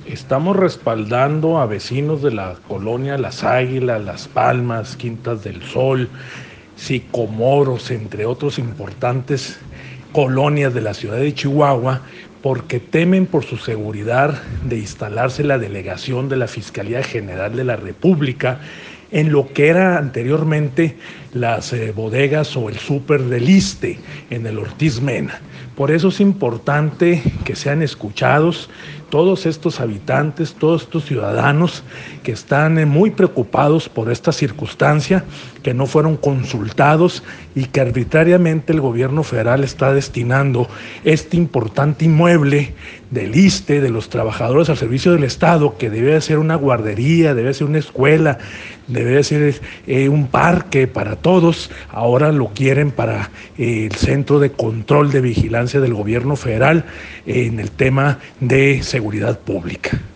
Estamos respaldando a vecinos de la colonia Las Águilas, Las Palmas, Quintas del Sol, Sicomoros, entre otros importantes colonias de la ciudad de Chihuahua, porque temen por su seguridad de instalarse la delegación de la Fiscalía General de la República en lo que era anteriormente las bodegas o el súper del Iste, en el Ortiz Mena. Por eso es importante que sean escuchados todos estos habitantes, todos estos ciudadanos que están muy preocupados por esta circunstancia, que no fueron consultados y que arbitrariamente el gobierno federal está destinando este importante inmueble del Iste, de los trabajadores al servicio del Estado, que debe ser una guardería, debe ser una escuela, debe ser un parque para todos. Ahora lo quieren para el Centro de Control de Vigilancia del gobierno federal en el tema de seguridad pública.